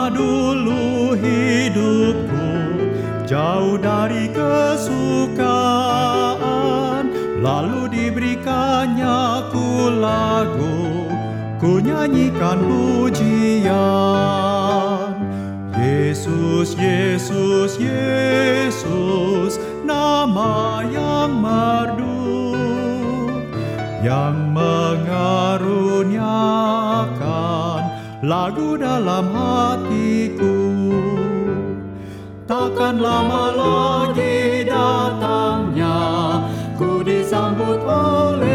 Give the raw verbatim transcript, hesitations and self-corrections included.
dulu hidupku jauh dari kesukaan, lalu diberikannya ku lagu, ku nyanyikan pujian. Yesus, Yesus, Yesus, nama yang merdu, yang mengaruniakan lagu dalam hatiku. Takkan lama lagi datangnya, ku disambut oleh